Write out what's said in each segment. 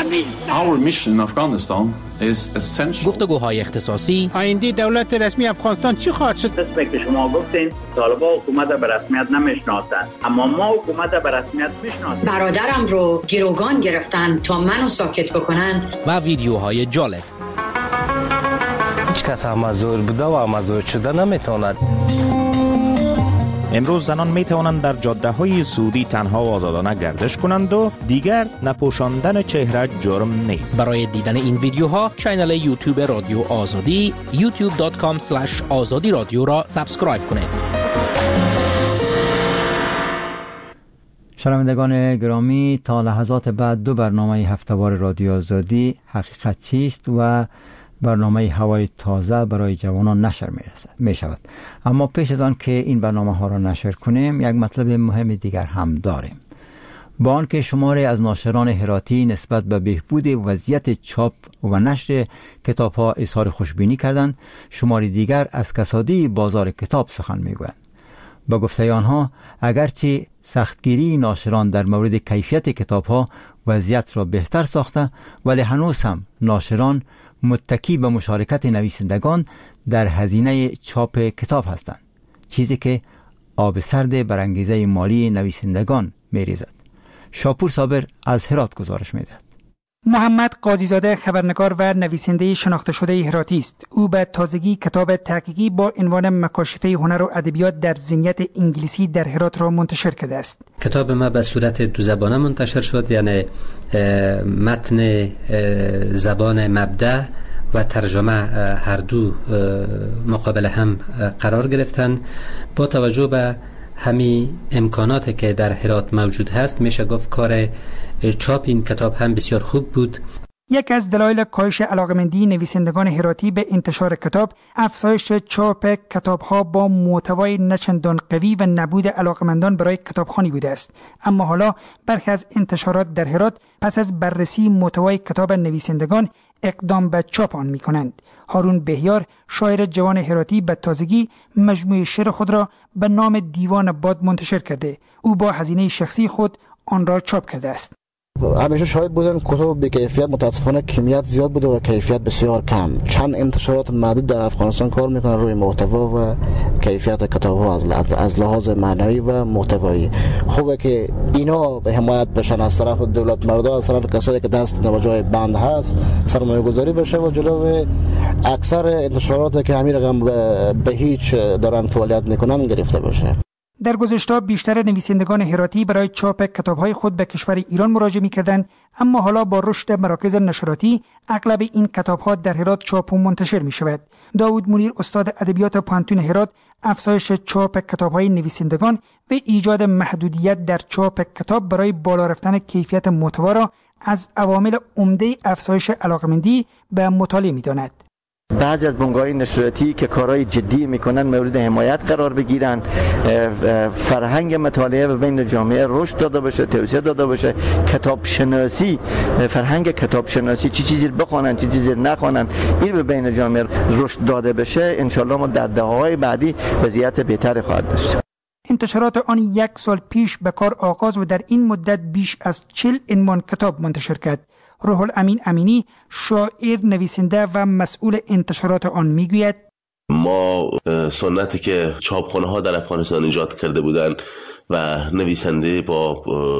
Our mission in Afghanistan is essential. گفتگوهای اختصاصی. آینده دولت رسمی افغانستان چی خواهد شد؟ مثل که شما گفتین طالبان حکومت به رسمیت نمیشناسند، اما ما حکومت به رسمیت میشناسیم. برادرم رو گروگان گرفتن تا منو ساکت بکنن. و ویدیوهای جالب. هیچ کس مزور بوده و مزور شده نمیتواند. امروز زنان می توانند در جاده‌های سعودی تنها و آزادانه گردش کنند و دیگر نپوشاندن چهره جرم نیست. برای دیدن این ویدیوها کانال یوتیوب رادیو آزادی youtube.com/azadi رادیو را سابسکرایب کنید. شنوندگان گرامی، تا لحظات بعد دو برنامه هفته‌وار رادیو آزادی، حقیقت چیست و برنامه هوای تازه برای جوانان نشر می شود. اما پیش از آن که این برنامه ها را نشر کنیم، یک مطلب مهم دیگر هم داریم. با آنکه شماری از ناشران هراتی نسبت به بهبود وضعیت چاپ و نشر کتاب ها اظهار خوشبینی کردند، شماری دیگر از کسادی بازار کتاب سخن می گویند. با گفته آنها، اگرچه سختگیری ناشران در مورد کیفیت کتاب ها وضعیت را بهتر ساخته، ولی هنوز هم ناشران متکی به مشارکت نویسندگان در هزینه چاپ کتاب هستند، چیزی که آب سرد بر انگیزه مالی نویسندگان می‌ریزد. شاپور صابر از هرات گزارش می‌دهد. محمد قاضی‌زاده خبرنگار و نویسنده شناخته شده هراتی است. او به تازگی کتاب تحقیقی با عنوان مکاشفه هنر و ادبیات در ذهنیت انگلیسی در هرات را منتشر کرده است. کتاب ما به صورت دو زبانه منتشر شد، یعنی متن زبان مبدأ و ترجمه هر دو مقابل هم قرار گرفتند. با توجه به همین امکاناتی که در هرات موجود هست، میشه گفت کار چاپ این کتاب هم بسیار خوب بود. یک از دلایل کاهش علاقمندی نویسندگان هراتی به انتشار کتاب، افزایش چاپ کتاب‌ها با محتوای نچندان قوی و نبود علاقمندان برای کتابخوانی بوده است. اما حالا برخی از انتشارات در هرات پس از بررسی محتوای کتاب نویسندگان اقدام به چاپ آن می‌کنند. هارون بهیار، شاعر جوان هراتی، به تازگی مجموعه شعر خود را به نام دیوان باد منتشر کرده. او با هزینه شخصی خود آن را چاپ کرده است. همیشه شاهد بودن کتب بی کیفیت، متاسفانه کمیت زیاد بوده و کیفیت بسیار کم. چند انتشارات محدود در افغانستان کار میکنن روی محتوا و کیفیت کتاب ها از لحاظ معنوی و محتوایی. خوبه که اینا به حمایت بشن از طرف دولت مردا، از طرف کسایی که دست نواجای بند هست سرمایه گذاری بشه و جلوی اکثر انتشارات که همین رقم به هیچ دارن فعالیت میکنن گرفته بشه. در گذشته بیشتر نویسندگان هراتی برای چاپ کتاب‌های خود به کشور ایران مراجعه می‌کردند، اما حالا با رشد مراکز نشراتی اغلب این کتاب‌ها در هرات چاپ و منتشر می‌شود. داوود منیر، استاد ادبیات پانتون هرات، افزایش چاپ کتاب‌های نویسندگان و ایجاد محدودیت در چاپ کتاب برای بالا رفتن کیفیت محتوا را از عوامل عمده افزایش علاقمندی به مطالعه می‌داند. بعضی از بنگاه‌های نشریاتی که کارهای جدی میکنن مورد حمایت قرار بگیرن، فرهنگ مطالعه و بین جامعه رشد داده بشه، توسعه داده بشه، کتاب شناسی، فرهنگ کتاب شناسی، چی چیزی بخونن چی چیزی نخونن، این به بین جامعه رشد داده بشه، انشالله ما در دهه‌های بعدی وضعیت بهتری خواهد داشت. انتشارات آن 1 سال پیش به کار آغاز و در این مدت بیش از 40 عنوان کتاب منتشر کرد. روح الامین امینی، شاعر، نویسنده و مسئول انتشارات آن، میگوید: ما سنتی که چاپخانه ها در افغانستان ایجاد کرده بودن و نویسنده با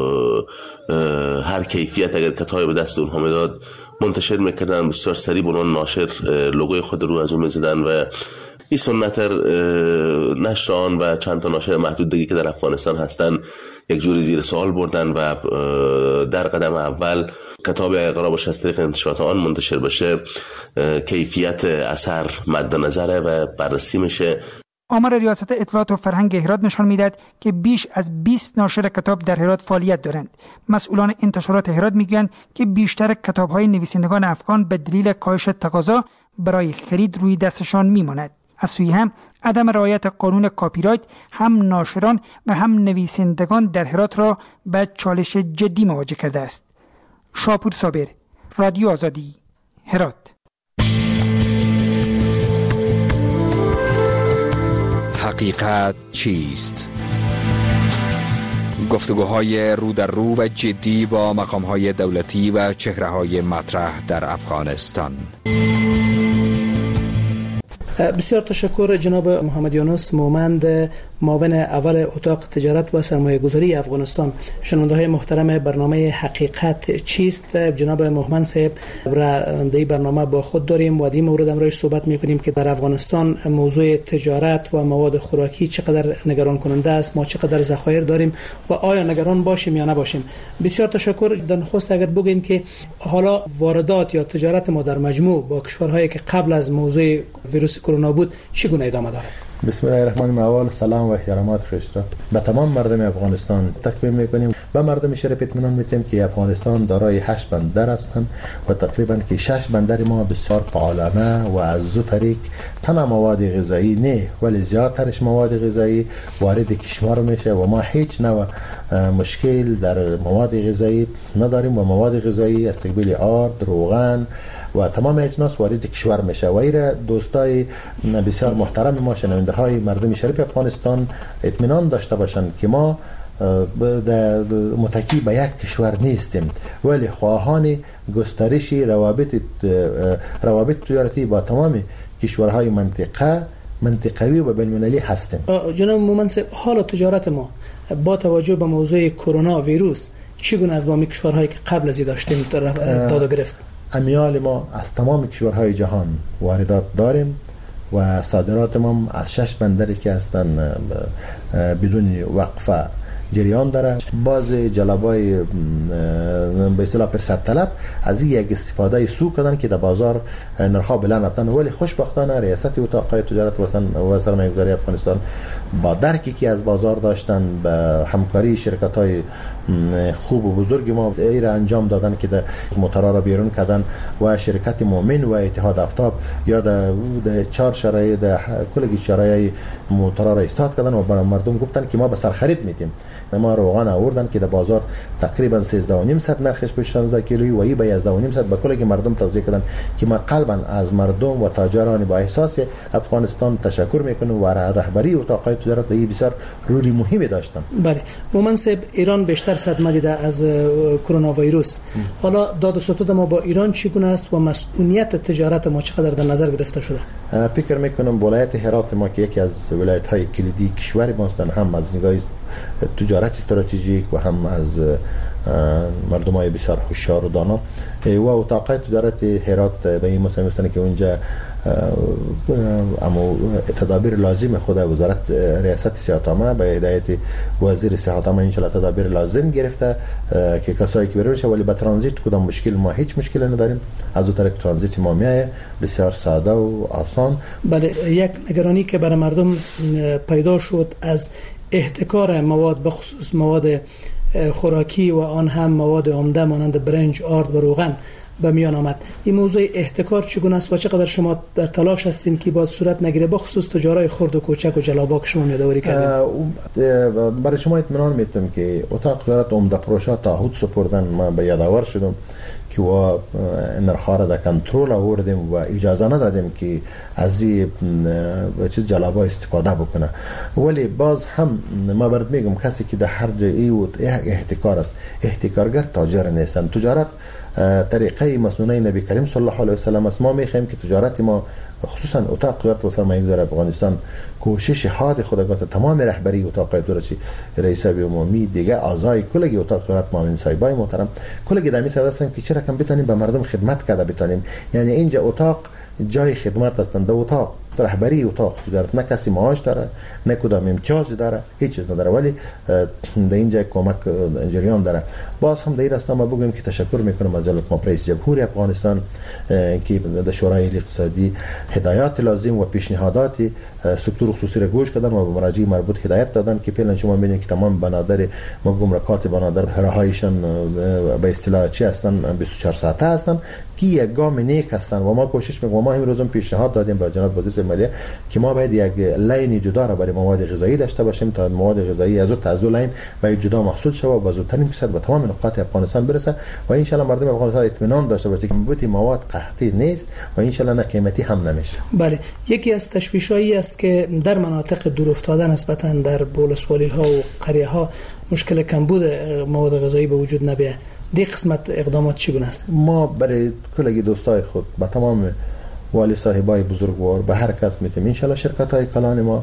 هر کیفیت اگر کتابی به دست اونها میداد منتشر میکردن، بسیار سریع بنان ناشر لوگوی خود رو از اون میزدن و این سنت نشر آن و چند تا ناشر محدود دیگه که در افغانستان هستن یک جوری زیر سوال بردن و در قدم اول کتاب قرار باشه از طریق انتشارات آن منتشر بشه، کیفیت اثر مد نظره و بررسی میشه. آمار ریاست اطلاعات و فرهنگ هرات نشان میدهد که بیش از 20 ناشر کتاب در هرات فعالیت دارند. مسئولان انتشارات هرات میگویند که بیشتر کتاب‌های نویسندگان افغان به دلیل کاهش تقاضا برای خرید روی دستشان میماند. از سوی هم عدم رعایت قانون کاپی رایت هم ناشران و هم نویسندگان در هرات را به چالش جدی مواجه کرده است. شاپور صابر، رادیو آزادی، هرات. حقیقت چیست؟ گفتگوهای رو در رو و جدی با مقام‌های دولتی و چهره‌های مطرح در افغانستان. بسیار تشکر جناب محمد یونس مومند، معاون اول اتاق تجارت و سرمایه گذاری افغانستان. شنونده های محترم برنامه حقیقت چیست، جناب محمد صاحب را در برنامه با خود داریم و در مورد امروز صحبت میکنیم که در افغانستان موضوع تجارت و مواد خوراکی چقدر نگران کننده است، ما چقدر ذخایر داریم و آیا نگران باشیم یا نباشیم. بسیار تشکر. در نخست اگر بگین که حالا واردات یا تجارت ما در مجموع با کشورهایی که قبل از موضوع ویروس کرونا بود چگونه ادامه داره؟ بسم الله الرحمن الرحیم. سلام و احترامات خوشتر به تمام مردم افغانستان تکمیل میکنیم. به مردم شرف اطمینان میتیم که افغانستان دارای 8 بندر هستند و تقریبا که 6 بندر ما بسیار فعالانه و از دو طریق تنها مواد غذایی نه ولی زیادترش مواد غذایی وارد کشور میشه و ما هیچ نوع مشکل در مواد غذایی نداریم و مواد غذایی استقبال آرد، روغن و تمام اجناس وارد کشور میشه و ایره دوستای بسیار محترم ما شنونده های مردم شریف افغانستان اطمینان داشته باشند که ما متکی به یک کشور نیستیم ولی خواهان گسترش روابط تجارتی با تمام کشورهای منطقوی و بین‌المللی هستیم. جناب مومن صاحب، حال تجارت ما با توجه به موضوع کرونا ویروس چگونه از با کشورهایی که قبل از این داشتیم داد و گرفت؟ امیال ما از تمام کشورهای جهان واردات داریم و صادرات ما از 6 بندری که هستن بدون وقفه جریان داره. باز جلبای به اصطلاح فرصت طلب از این یک استفاده سو کردن که در بازار نرخ‌ها بلند رفتن ولی خوشبختانه ریاست اتاق تجارت و سرمایه گذاری افغانستان با درکی که از بازار داشتن به همکاری شرکت‌های خوب و بزرگ ما ایره انجام دادن که در موتورا را بیرون کردن و شرکت مومن و اتحاد آفتاب یا در 4 شرایط کلگی شرایط موتورا را استاد کردن و برای مردم گفتن که ما به سرخرید میدیم. ما روغن آوردن که در بازار تقریبا 13.5 نرخش به 16 کیلویی و ای به 11.5 به کلگی مردم توزیع کردن که ما قلبا از مردم و تاجران با احساس افغانستان تشکر میکنم و رهبری اتاق تجارت بسیار رولی مهمی داشتن. بله مومن صاحب، ایران بیشتر صدمه دیده از کرونا ویروس. حالا داد و ستد ما با ایران چگونه است و مسئولیت تجارت ما چقدر در نظر گرفته شده؟ فکر میکنم ولایت هرات ما که یکی از ولایت های کلیدی کشور ما هستند، هم از نگاه تجارت استراتژیک و هم از مردمای بسیار هوشیار و دانا و اتاق تجارت هرات به این مسئله هستند که اونجا اما تدابیر لازم خود وزارت ریاست صحت عامه به هدایت وزیر صحت عامه ان شاء الله تدابیر لازم گرفته که کسایی که بروشه ولی با ترانزیت کدام مشکل ما هیچ مشکلی نداریم. از اون طریق ترانزیت ما میایه بسیار ساده و آسان. بله، یک نگرانی که برای مردم پیدا شد از احتکار مواد به خصوص مواد خوراکی و آن هم مواد عمده مانند برنج، آرد و روغن به میان آمد. این موضوع احتکار چگونه است و چقدر شما در تلاش هستین که باید صورت نگیره به خصوص تجارای خرد و کوچک و جلابا که شما یادآوری کردین؟ برای شما اطمینان میدم که اتاق تجارت عمده پروژه تا حد سپردن ما به یادآور شدم که و نرخ‌ها را در کنترل آوردیم و اجازه ندادیم که از این چیز جلابا استفاده بکنه. ولی باز هم ما برات میگم کسی که در هر جایی احتکار است، احتکارگر تاجر نیستن. تجارت طریقه مسنونه نبی کریم صلی الله علیه و سلم است. ما میخوایم که تجارت ما خصوصا اتاق تجارت و سرمایه گذاری افغانستان کوشش حاد خودگاه تمام رهبری اتاق تجارت رئیس عمومی دیگه اعضای کلگی اتاق تجارت معاون صاحبای محترم کلگی دمی سر هستن که چرا کم بتونیم به مردم خدمت کرده بتونیم. یعنی اینجا اتاق جای خدمت هستند. اتاق رهبری اتاق تجارت نه کسی معاش داره نه کدام امتیازی داره، هیچ چیز نداره ولی در اینجا کمک جریان داره. باز هم در این راستا ما بگویم که تشکر میکنم از جناب رئیس جمهور افغانستان که در شورای اقتصادی هدایات لازم و پیشنهادات سکتور خصوصی را گوش کردن و به مراجع مربوط هدایت دادن که فعلا شما میبینید که تمام بنادر ما گمرکات بنادر راهایشان به اصطلاح چی هستن 24 ساعته هستن که یک گام نیک هستن و ما کوشش میکنیم. ما امروز هم پیشنهاد دادیم به جناب وزیر مالیه که ما باید یک لین جدا را برای مواد غذایی داشته باشیم تا مواد غذایی از اون لین و جدا محصول شود و زودترین فرصت به تمام نقاط افغانستان برسه و ان شاء الله مردم افغانستان اطمینان داشته باشه که بوتی مواد قحطی نیست و ان شاء الله نه قیمتی هم نمیشه. بله، یکی از تشویشایی است که در مناطق دورافتاده نسبتا در ولسوالی ها و قریه ها مشکل کمبود مواد غذایی به وجود نبیه. دی قسمت اقدامات چگونه است؟ ما برای کلگی دوستای خود با تمام والی صاحبای بزرگوار به هر کس میتیم ان شاء الله شرکت های کلان ما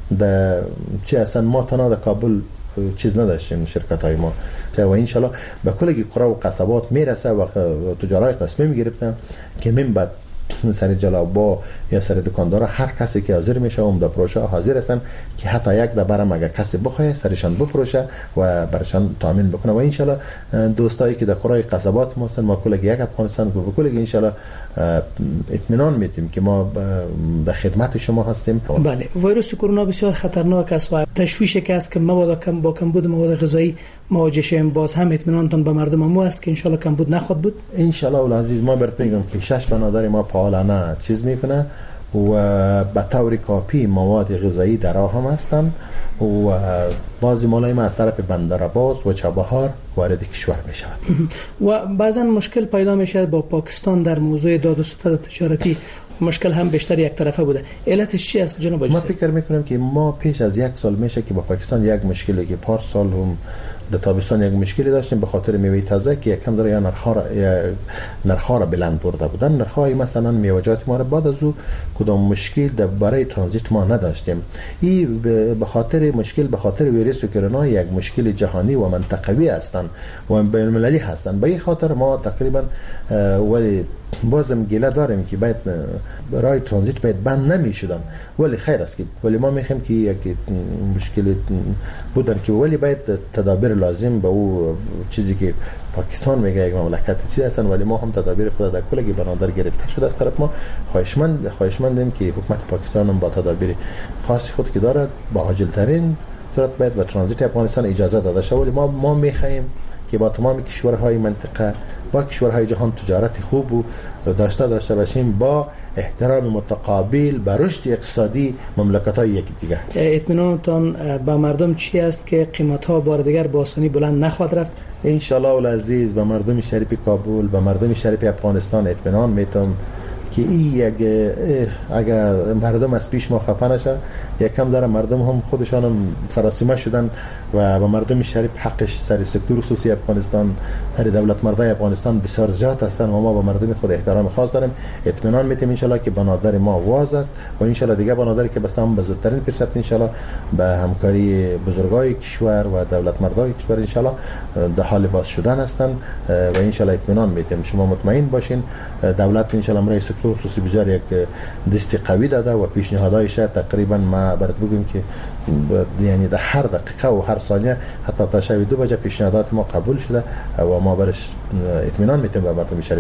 در چه اصلا ما تنها در کابل چیز نداشتیم شرکت های ما و ان شاء الله به کلگی قرى و قصبات میرسه و تجارای تصمیم گرفتن که من بعد سر جلابا یا سر دکاندار هر کسی که حاضر میشه عمده پروشه حاضر هستن که حتی یک دبرم اگر کسی بخواه سرشان بپروشه و برشان تامین بکنه و ان شاء الله دوستایی که در قرى قصبات ما هستن ما کلگی یک افغانستان و کلگی ان شاء الله اطمینان میدیم که ما در خدمت شما هستیم. بله، ویروس کرونا بسیار خطرناک است و تشویشی که است که مبادا با کمبود مواد غذایی مواجه شیم. باز هم اطمینانتون به مردم ما است که ان شاء الله کمبود نخواهد بود. ان شاء الله العزیز ما برات میگم که 6 بنادر ما پالانه چیز میکنه و به طور کافی مواد غذایی در راه هم هستن و بعضی مالای ما از طرف بندرعباس و چابهار وارد کشور می شود و بعضا مشکل پیدا می شود با پاکستان در موضوع داد و ستد تجارتی. مشکل هم بیشتر یک طرفه بوده. علتش چی است جناب آقای؟ ما فکر میکنم که ما پیش از 1 سال میشه که با پاکستان یک مشکلی که پارسال هم در تابستان یک مشکلی داشتیم به خاطر میوه تازه که یکم داره یا نرخ‌ها را بلند برده بودن. نرخ‌های مثلا میوه‌جات ما را بعد از او کدام مشکل برای ترانزیت ما نداشتیم. این به خاطر مشکل به خاطر ویروس کرونا یک مشکل جهانی و منطقوی هستند و بین‌المللی هستند. به این خاطر ما تقریبا ولی بازم گله داریم که باید برای ترانزیت باید بند نمیشدن ولی خیر است که ولی ما میخوایم که یک مشکل بودن که ولی باید تدابیر لازم به او چیزی که پاکستان میگه یک مملکت چیز هستن ولی ما هم تدابیر خود در کلگی بنادر گرفته شده از طرف ما. خواهشمندیم که حکومت پاکستان هم با تدابیر خاصی خود که دارد با عاجل ترین صورت باید به ترانزیت افغانستان اجازه داده شود ولی ما میخوایم که با تمام کشورهای منطقه با کشورهای جهان تجارت خوب و داشته باشیم با احترام متقابل به رشد اقتصادی مملکت‌های یکدیگر. اطمینانتان به مردم چی است که قیمت‌ها بار دیگر با آسانی بلند نخواهد رفت؟ ان شاء الله العزیز به مردم شریف کابل به مردم شریف افغانستان اطمینان میتم که اگر مردم از پیش ما خفه نشه یکم داره مردم هم خودشان هم سراسیمه شدن و به مردم شریف حقش سر سکتور خصوصی افغانستان سر دولت مردای افغانستان بسیار زیاد هستن و ما به مردم خود احترام خاص داریم. اطمینان میتیم ان شاء الله که بنادر ما واز است و ان شاء الله دیگه بنادری که بس هم به زودترین فرصت ان شاء الله به همکاری بزرگای کشور و دولت مردای کشور ان شاء الله در حال باز شدن هستن و ان شاء الله اطمینان میتیم. شما مطمئن باشین دولت ان شاء الله برای سکتور خصوصی بسیار یک دستی قوی داده و پیشنهادایش تقریبا ما برات بگم که یعنی در هر دقیقه و هر ثانیه حتی تا شب 2 بجه پیشنهادات ما قبول شده و ما برش اطمینان میتیم به مردم شریف